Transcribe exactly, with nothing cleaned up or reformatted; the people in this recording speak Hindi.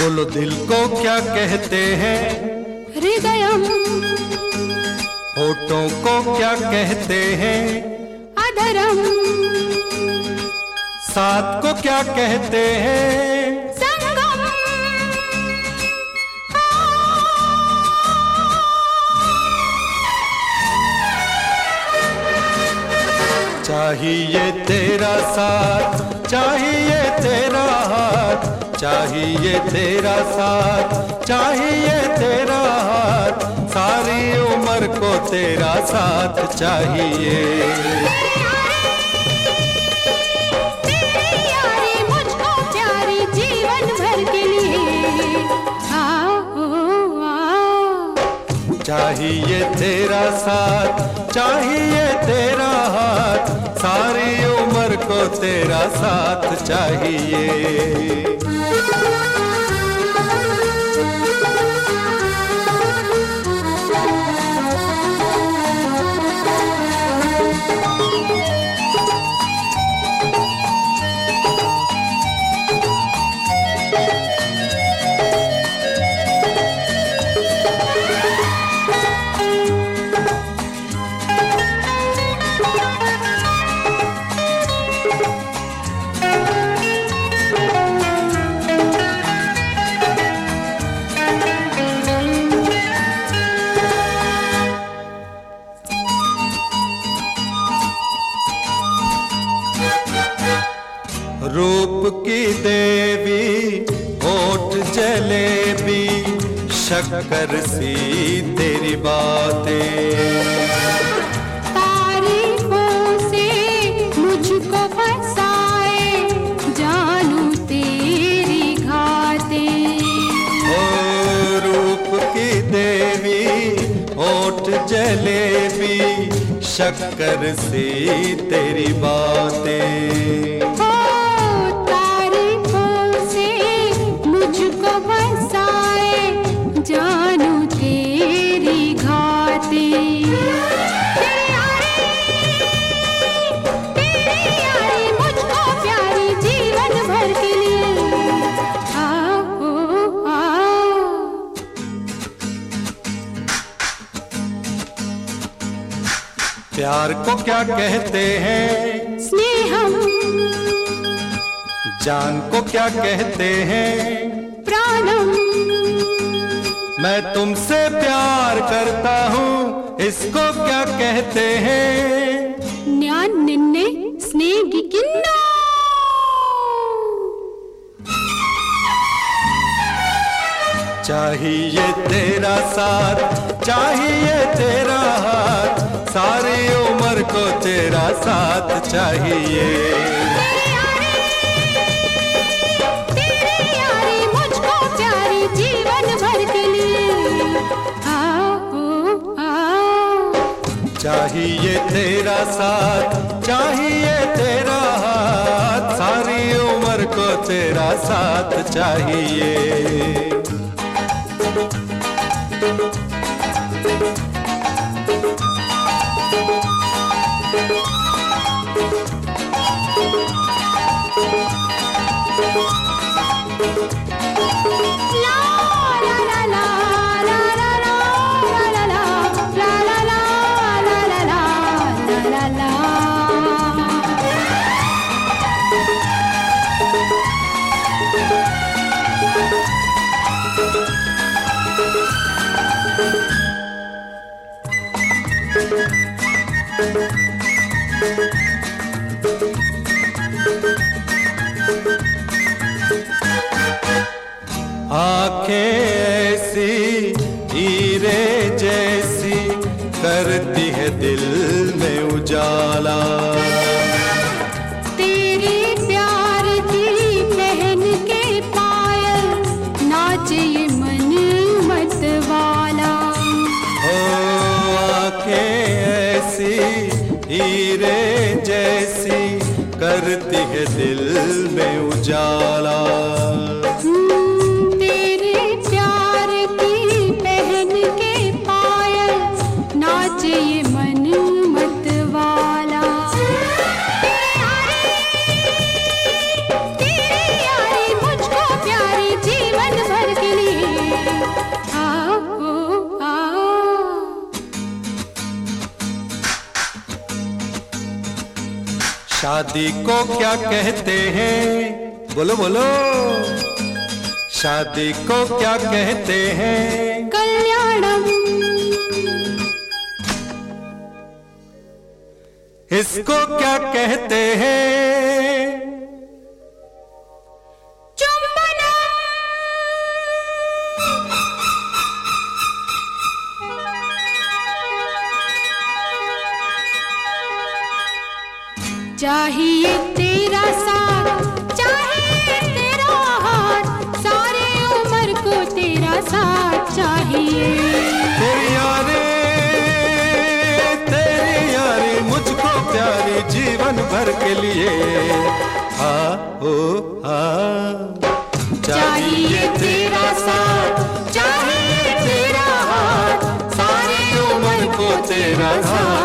बोलो दिल को क्या कहते हैं? हृदयम। होठों को क्या कहते हैं? अधरम। साथ को क्या कहते हैं? संगम। चाहिए तेरा साथ, चाहिए तेरा हाथ, चाहिए तेरा साथ, चाहिए तेरा हाथ, सारी उम्र को तेरा साथ चाहिए। तेरी यारी मुझको प्यारी जीवन भर के लिए। आओ आओ। चाहिए तेरा साथ, चाहिए तेरा हाथ, सारी उम्र को तेरा साथ चाहिए। रूप की देवी, होठ जलेबी, शक्कर सी तेरी बातें, तारीफों से मुझको फंसाए, जानू तेरी घातें। ओ रूप की देवी, होठ जलेबी, शक्कर सी तेरी बातें, जानू तेरी घातें। तेरी यारी मुझको प्यारी जीवन भर के लिए। आओ आओ। प्यार को क्या कहते हैं? स्नेहम। जान को क्या कहते हैं? प्राणम। मैं तुमसे प्यार करता हूँ, इसको क्या कहते हैं? न्यान निन्ने स्नेहिकिन्नो। चाहिए तेरा साथ, चाहिए तेरा हाथ, सारी उम्र को तेरा साथ चाहिए। चाहिए तेरा साथ, चाहिए तेरा हाथ, सारी उम्र को तेरा साथ चाहिए। आंखें ऐसी हीरे जैसी, करती है दिल में उजाला, तेरे प्यार की पहन के पायल, नाचे ये मन मत वाला। ओ आंखें ऐसी हीरे जैसी, करती है दिल में उजाला, तेरे प्यार की पहन के पायल, नाचे ये मन मत वाला। तेरी यारी मुझको प्यारी जीवन भर शादी को क्या कहते हैं, बोलो बोलो, शादी को क्या कहते हैं? कल्याणम। इसको क्या कहते हैं? चुंबनम। चाहिए तेरा साथ, चाहिए तेरा हाथ, सारी उम्र को तेरा साथ चाहिए। तेरी यारी, तेरी यारी मुझको प्यारी जीवन भर के लिए। आ ओ आ चाहिए तेरा साथ, चाहिए तेरा हाथ, सारी उम्र को तेरा साथ